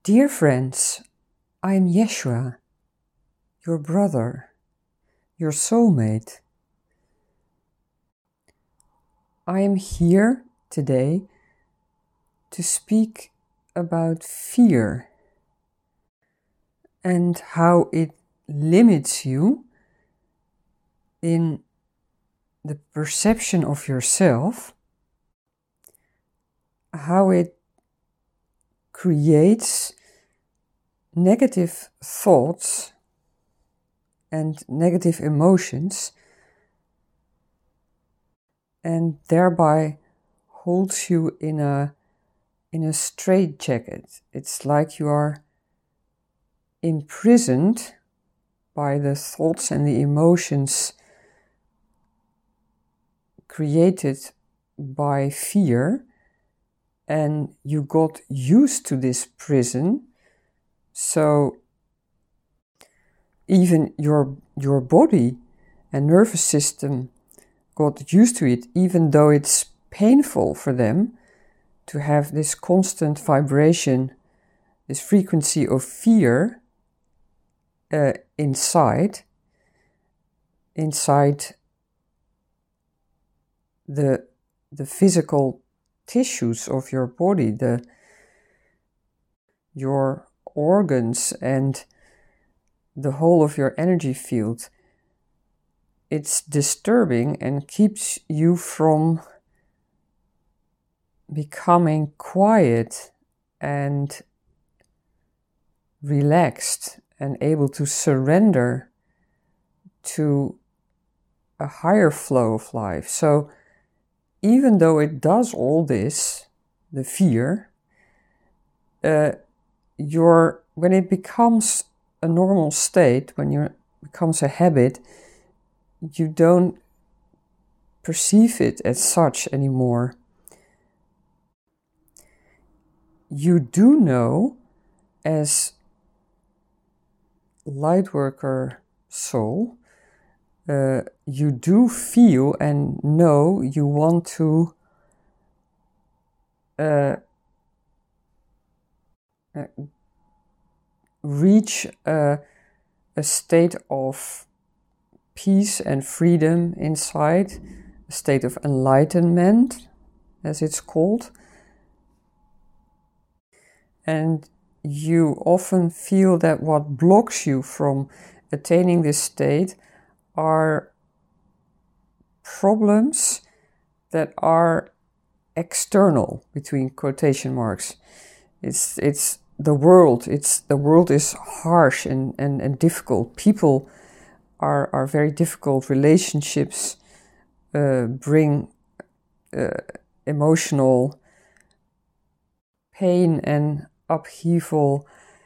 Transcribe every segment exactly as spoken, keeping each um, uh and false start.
Dear friends, I am Yeshua, your brother, your soulmate. I am here today to speak about fear and how it limits you in the perception of yourself, how it creates negative thoughts and negative emotions, and thereby holds you in a in a straitjacket. It's like you are imprisoned by the thoughts and the emotions created by fear, and you got used to this prison, so even your your body and nervous system got used to it, even though it's painful for them to have this constant vibration, this frequency of fear uh, inside, inside the the physical tissues of your body, the your organs and the whole of your energy field. It's disturbing and keeps you from becoming quiet and relaxed and able to surrender to a higher flow of life. So even though it does all this, the fear, uh, your when it becomes a normal state, when it becomes a habit, you don't perceive it as such anymore. You do know, as Lightworker soul, uh, you do feel and know you want to uh, uh, reach a, a state of peace and freedom inside, a state of enlightenment, as it's called. And you often feel that what blocks you from attaining this state are problems that are external, between quotation marks. It's it's the world. It's the world is harsh and, and, and difficult. People are are very difficult. Relationships uh, bring uh, emotional pain and upheaval.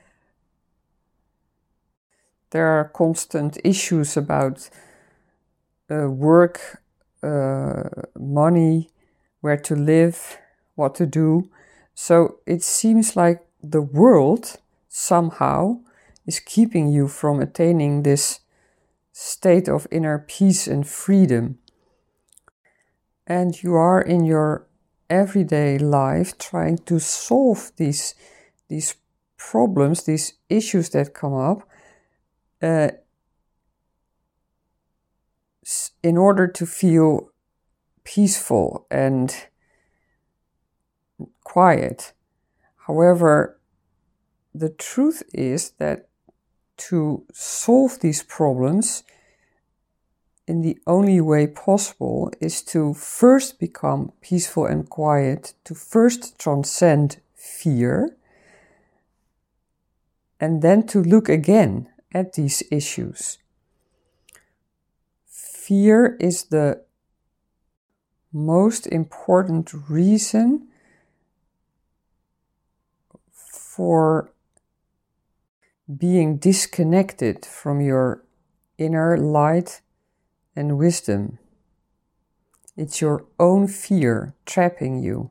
There are constant issues about uh, work, uh, money, where to live, what to do. So it seems like the world somehow is keeping you from attaining this state of inner peace and freedom. And you are in your everyday life trying to solve these, these problems, these issues that come up, uh, in order to feel peaceful and quiet. However, the truth is that to solve these problems in the only way possible is to first become peaceful and quiet, to first transcend fear, and then to look again at these issues. Fear is the most important reason for being disconnected from your inner light and wisdom. It's your own fear trapping you.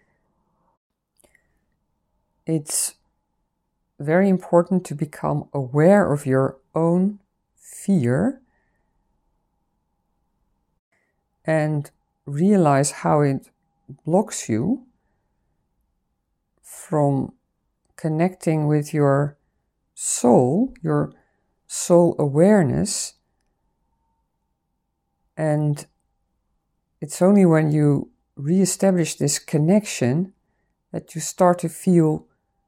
It's very important to become aware of your own fear and realize how it blocks you from connecting with your soul, your soul awareness. And it's only when you reestablish this connection that you start to feel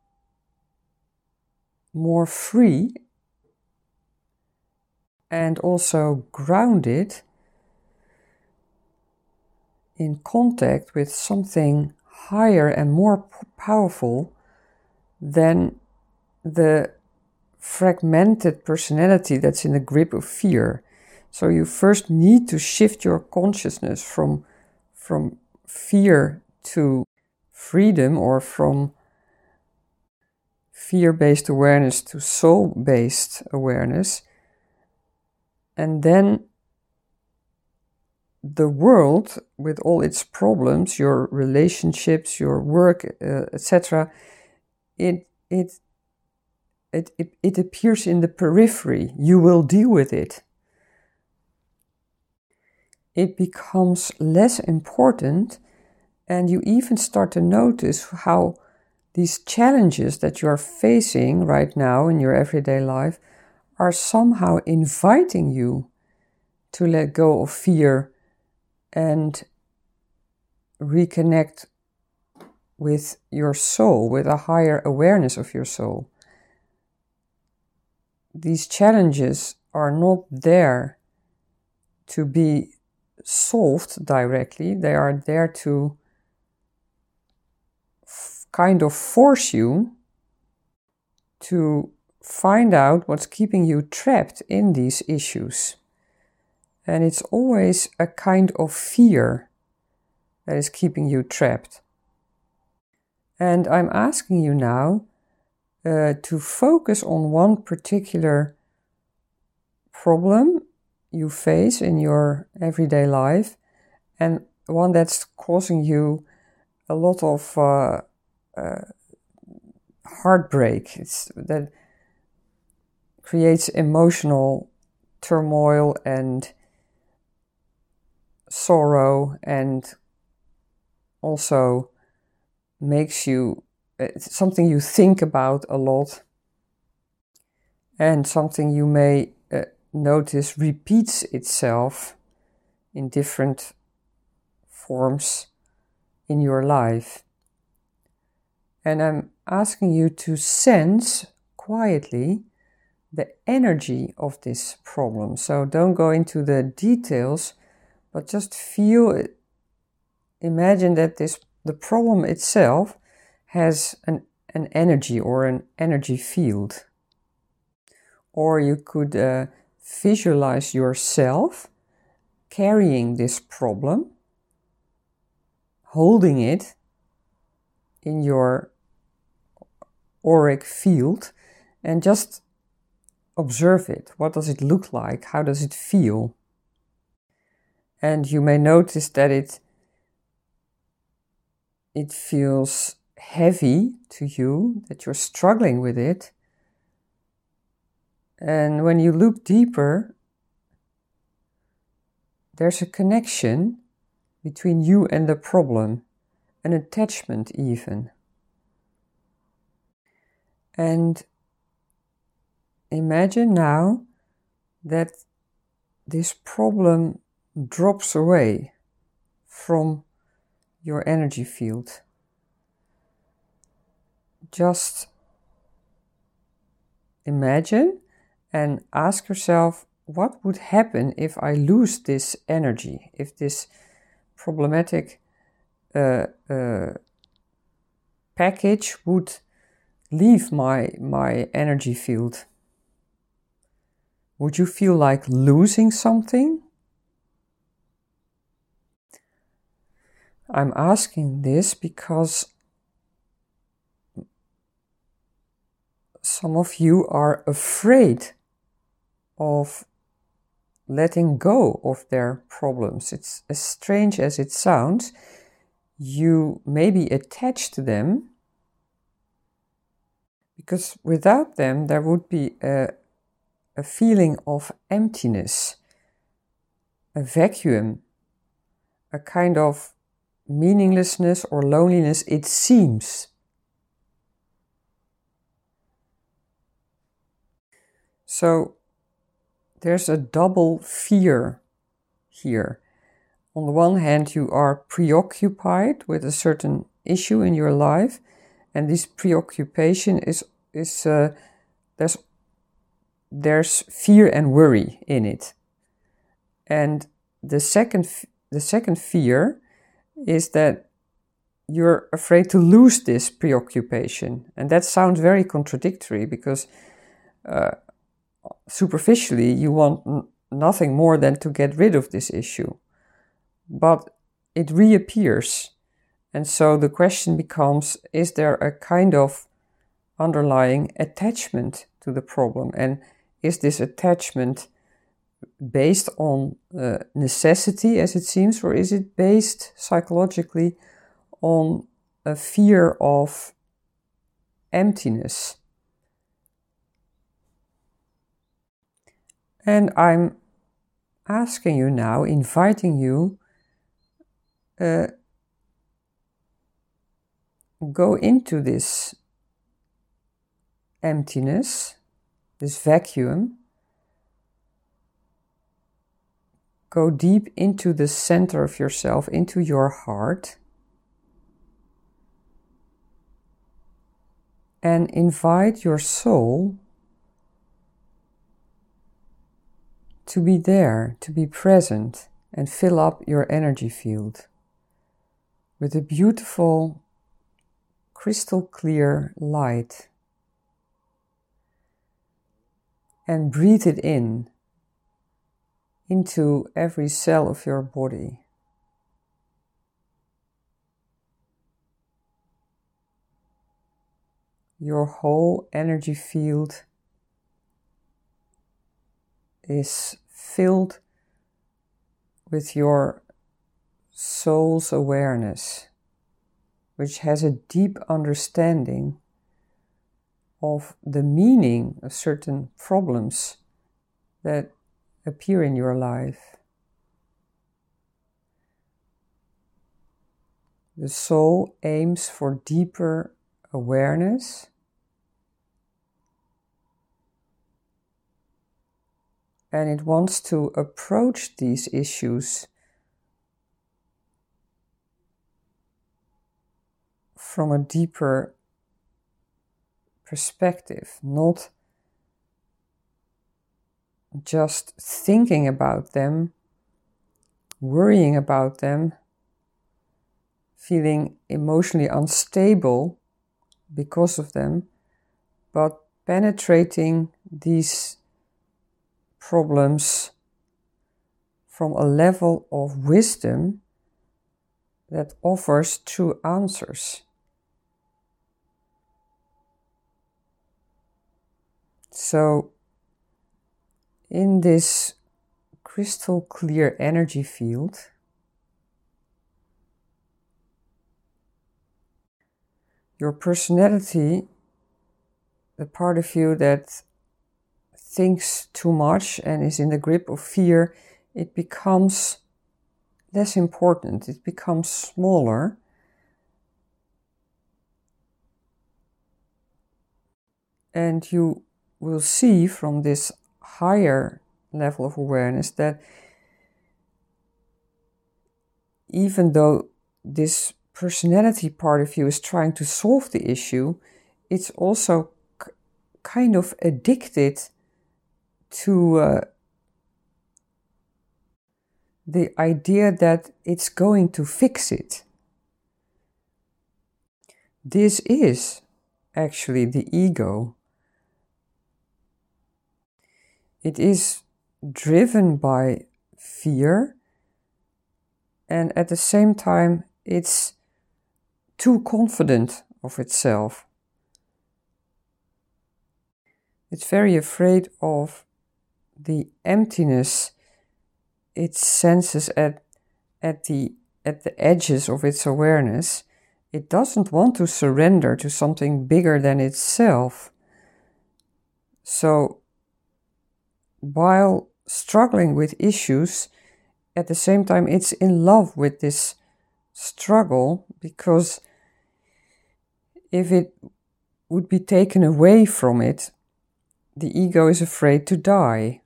more free and also grounded in contact with something higher and more p- powerful than the fragmented personality that's in the grip of fear. So you first need to shift your consciousness from, from fear to freedom, or from fear-based awareness to soul-based awareness. And then the world, with all its problems, your relationships, your work, uh, et cetera, it, it, it, it, it appears in the periphery. You will deal with it. It becomes less important, and you even start to notice how these challenges that you are facing right now in your everyday life are somehow inviting you to let go of fear and reconnect with your soul, with a higher awareness of your soul. These challenges are not there to be solved directly. They are there to f- kind of force you to find out what's keeping you trapped in these issues. And it's always a kind of fear that is keeping you trapped. And I'm asking you now uh, to focus on one particular problem you face in your everyday life, and one that's causing you a lot of uh, uh, heartbreak. It's, that creates emotional turmoil and sorrow, and also makes you it's something you think about a lot, and something you may uh, notice repeats itself in different forms in your life. And I'm asking you to sense quietly the energy of this problem. So don't go into the details, but just feel it. Imagine that this the problem itself has an, an energy, or an energy field. Or you could uh, visualize yourself carrying this problem, holding it in your auric field, and just observe it. What does it look like? How does it feel? And you may notice that it it feels heavy to you, that you're struggling with it. And when you look deeper, there's a connection between you and the problem, an attachment even. And imagine now that this problem drops away from your energy field. Just imagine and ask yourself, what would happen if I lose this energy, if this problematic uh, uh, package would leave my, my energy field? Would you feel like losing something? I'm asking this because some of you are afraid of letting go of their problems. It's as strange as it sounds. You may be attached to them because without them there would be a, a feeling of emptiness, a vacuum, a kind of meaninglessness or loneliness, it seems. So there's a double fear here. On the one hand, you are preoccupied with a certain issue in your life, and this preoccupation is is uh, there's there's fear and worry in it. And the second the second fear is that you're afraid to lose this preoccupation, and that sounds very contradictory because uh, superficially you want n- nothing more than to get rid of this issue. But it reappears. And so the question becomes, is there a kind of underlying attachment to the problem? And is this attachment based on uh, necessity, as it seems, or is it based psychologically on a fear of emptiness? And I'm asking you now, inviting you, uh, go into this emptiness, this vacuum. Go deep into the center of yourself, into your heart, and invite your soul to be there, to be present, and fill up your energy field with a beautiful, crystal clear light. And breathe it in, into every cell of your body. Your whole energy field is filled with your soul's awareness, which has a deep understanding of the meaning of certain problems that appear in your life. The soul aims for deeper awareness and it wants to approach these issues from a deeper perspective, not just thinking about them, worrying about them, feeling emotionally unstable because of them, but penetrating these problems from a level of wisdom that offers true answers. So, in this crystal clear energy field, your personality, the part of you that thinks too much and is in the grip of fear, it becomes less important, it becomes smaller. And you will see from this higher level of awareness that even though this personality part of you is trying to solve the issue, it's also k- kind of addicted to uh, the idea that it's going to fix it. This is actually the ego. It is driven by fear, and at the same time it's too confident of itself. It's very afraid of the emptiness it senses at, at, the, at the edges of its awareness. It doesn't want to surrender to something bigger than itself. So, while struggling with issues, at the same time it's in love with this struggle, because if it would be taken away from it, the ego is afraid to die.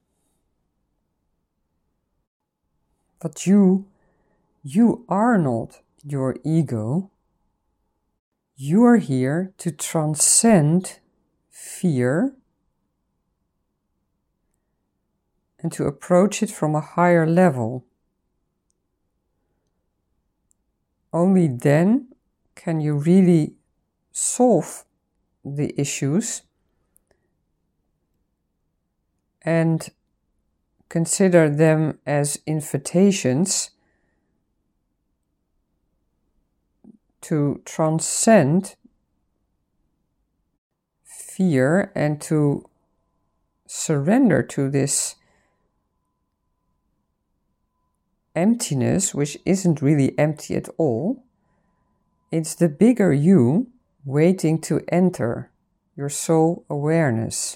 But you, you are not your ego. You are here to transcend fear and to approach it from a higher level. Only then can you really solve the issues and consider them as invitations to transcend fear and to surrender to this emptiness, which isn't really empty at all. It's the bigger you waiting to enter your soul awareness.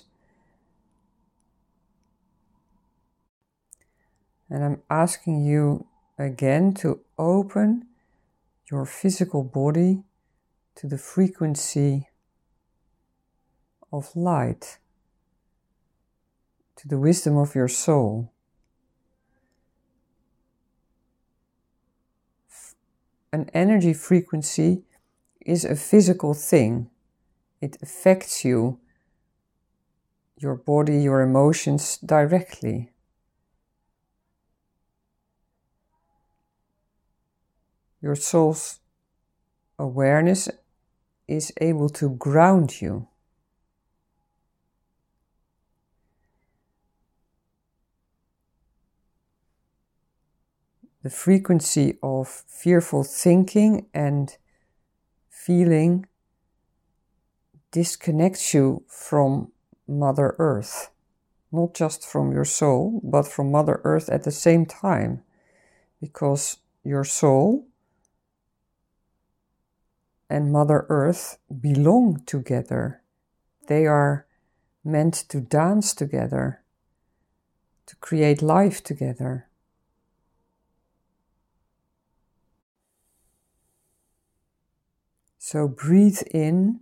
And I'm asking you again to open your physical body to the frequency of light, to the wisdom of your soul. An energy frequency is a physical thing. It affects you, your body, your emotions directly. Your soul's awareness is able to ground you. The frequency of fearful thinking and feeling disconnects you from Mother Earth. Not just from your soul, but from Mother Earth at the same time. Because your soul and Mother Earth belong together. They are meant to dance together, to create life together. So breathe in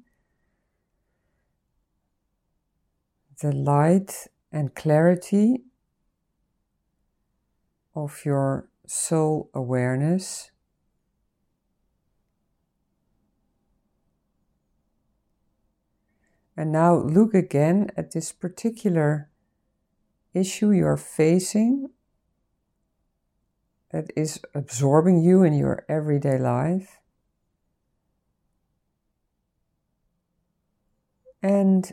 the light and clarity of your soul awareness. And now look again at this particular issue you're facing that is absorbing you in your everyday life. And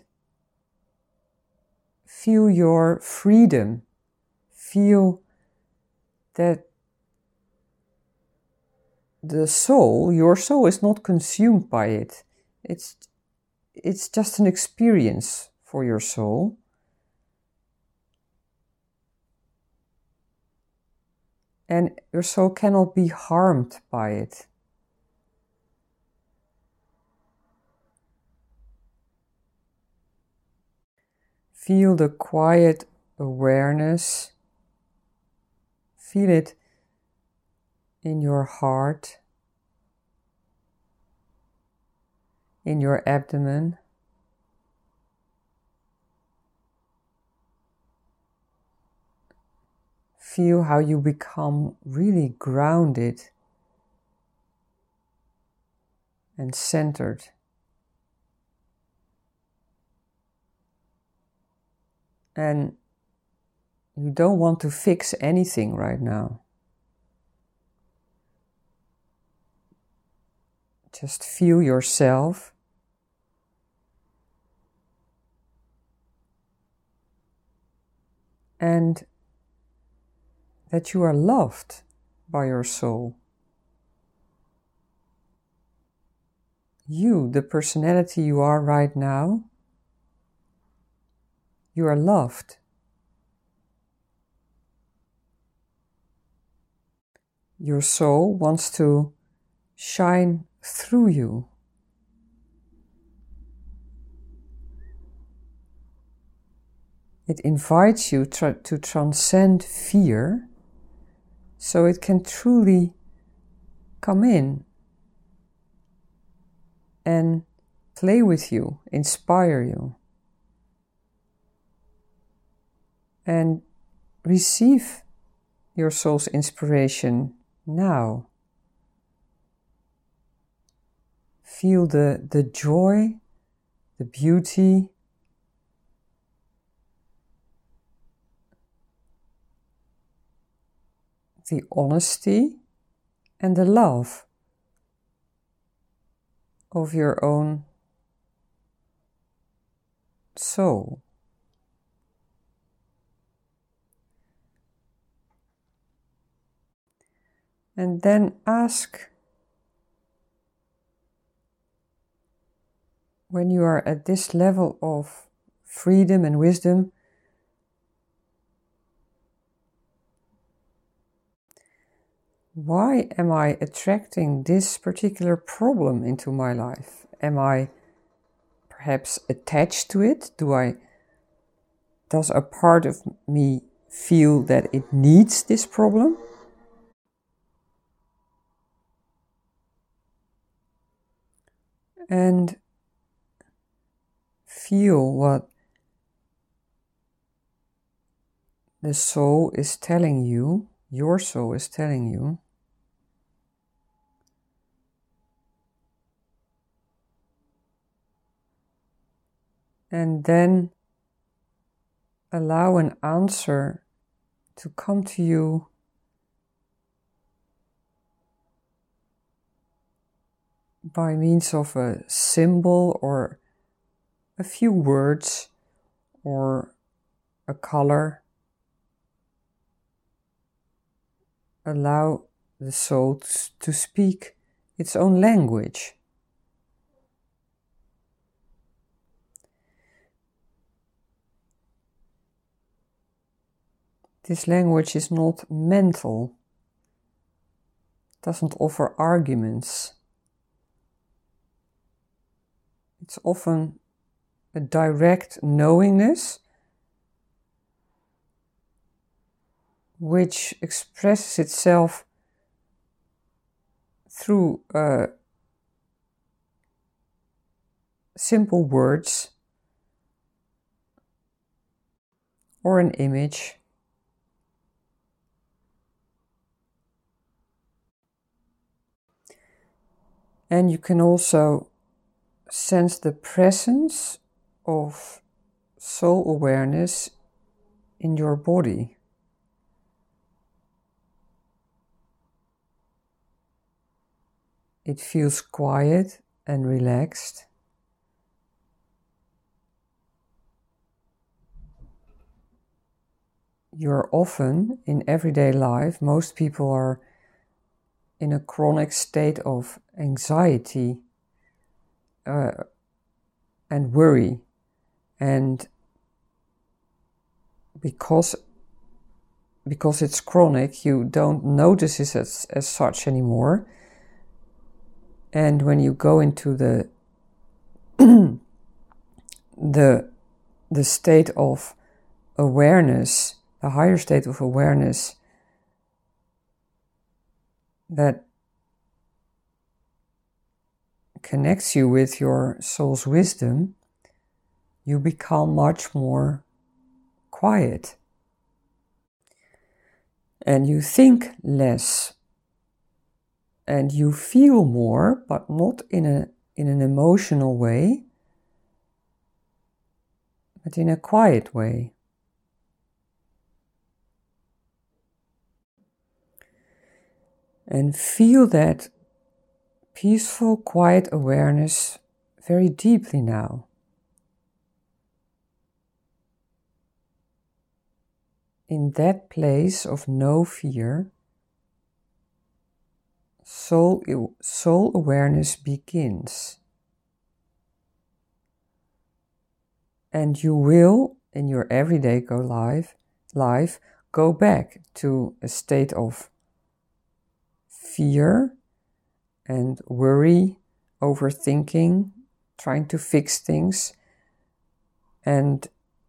feel your freedom. Feel that the soul, your soul, is not consumed by it. It's, it's just an experience for your soul. And your soul cannot be harmed by it. Feel the quiet awareness. Feel it in your heart, in your abdomen. Feel how you become really grounded and centered. And you don't want to fix anything right now. Just feel yourself. And that you are loved by your soul. You, the personality you are right now, you are loved. Your soul wants to shine through you. It invites you tra- to transcend fear so it can truly come in and play with you, inspire you. and receive your soul's inspiration now. Feel the, the joy, the beauty, the honesty, and the love of your own soul. And then ask, when you are at this level of freedom and wisdom, why am I attracting this particular problem into my life? Am I perhaps attached to it? Do I, does a part of me feel that it needs this problem? And feel what the soul is telling you, your soul is telling you. And then allow an answer to come to you by means of a symbol or a few words or a color. Allow the soul to speak its own language. This language is not mental, doesn't offer arguments. It's often a direct knowingness which expresses itself through uh, simple words or an image. And you can also sense the presence of soul awareness in your body. It feels quiet and relaxed. You're often, in everyday life, most people are in a chronic state of anxiety uh, and worry. And because, because it's chronic, you don't notice it as, as such anymore. And when you go into the the the state of awareness, a higher state of awareness that connects you with your soul's wisdom, you become much more quiet. And you think less. And you feel more, but not in a in an emotional way, but in a quiet way. And feel that peaceful, quiet awareness very deeply now. In that place of no fear, soul, soul awareness begins. And you will, in your everyday go life, life, go back to a state of fear and worry, overthinking, trying to fix things. And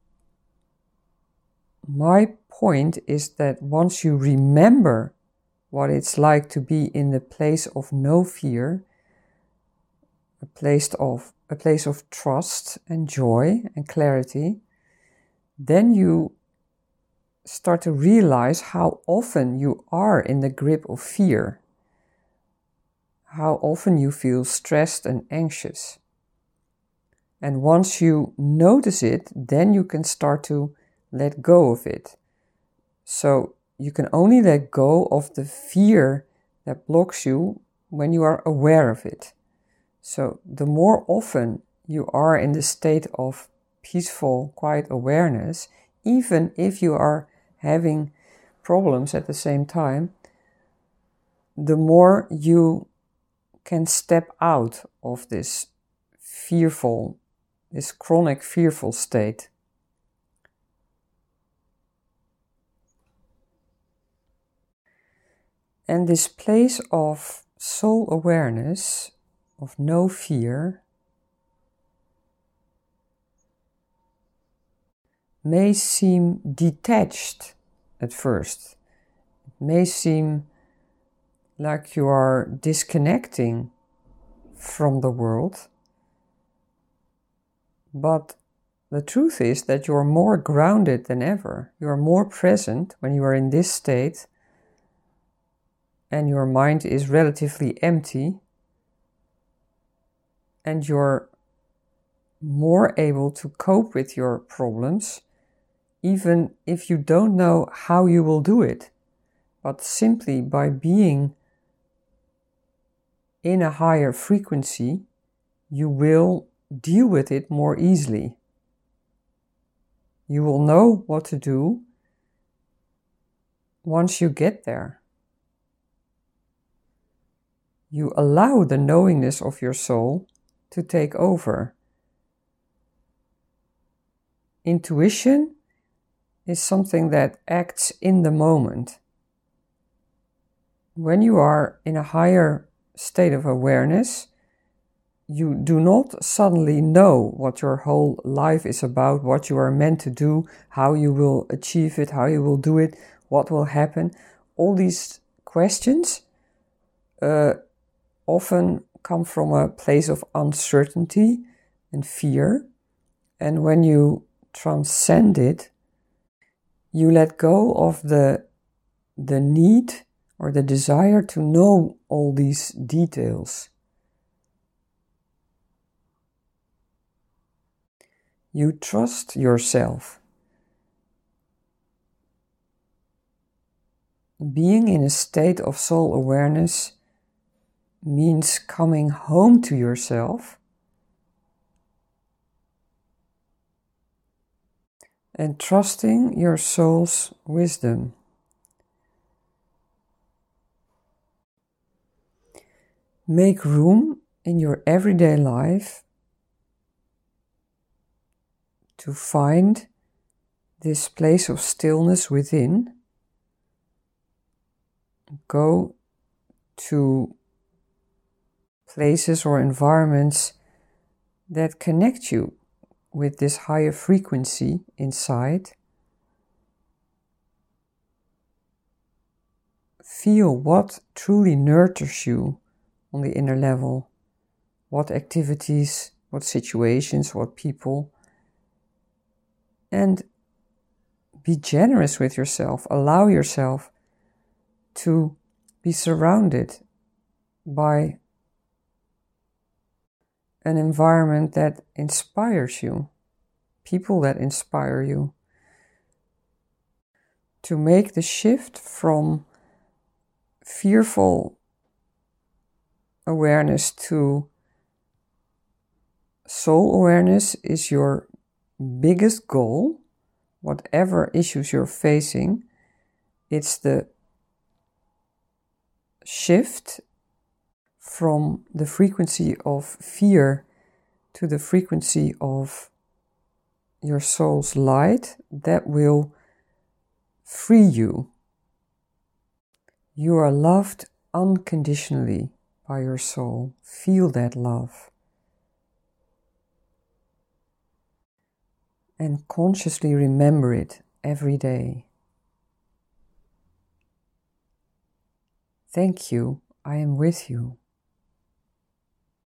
my point is that once you remember what it's like to be in the place of no fear, a place of a place of trust and joy and clarity, then you start to realize how often you are in the grip of fear, how often you feel stressed and anxious. And once you notice it, then you can start to let go of it. So you can only let go of the fear that blocks you when you are aware of it. So the more often you are in the state of peaceful, quiet awareness, even if you are having problems at the same time, the more you can step out of this fearful, this chronic fearful state. And this place of soul awareness, of no fear, may seem detached at first. It may seem like you are disconnecting from the world. But the truth is that you are more grounded than ever. You are more present when you are in this state and your mind is relatively empty, and you're more able to cope with your problems, even if you don't know how you will do it. But simply by being in a higher frequency, you will deal with it more easily. You will know what to do once you get there. You allow the knowingness of your soul to take over. Intuition is something that acts in the moment. When you are in a higher state of awareness, you do not suddenly know what your whole life is about, what you are meant to do, how you will achieve it, how you will do it, what will happen. All these questions uh, often come from a place of uncertainty and fear. And when you transcend it, you let go of the, the need or the desire to know all these details. You trust yourself. Being in a state of soul awareness means coming home to yourself and trusting your soul's wisdom. Make room in your everyday life to find this place of stillness within. Go to places or environments that connect you with this higher frequency inside. Feel what truly nurtures you on the inner level. What activities, what situations, what people. And be generous with yourself. Allow yourself to be surrounded by an environment that inspires you, people that inspire you. To make the shift from fearful awareness to soul awareness is your biggest goal. Whatever issues you're facing, it's the shift from the frequency of fear to the frequency of your soul's light that will free you. You are loved unconditionally by your soul. Feel that love. And consciously remember it every day. Thank you. I am with you.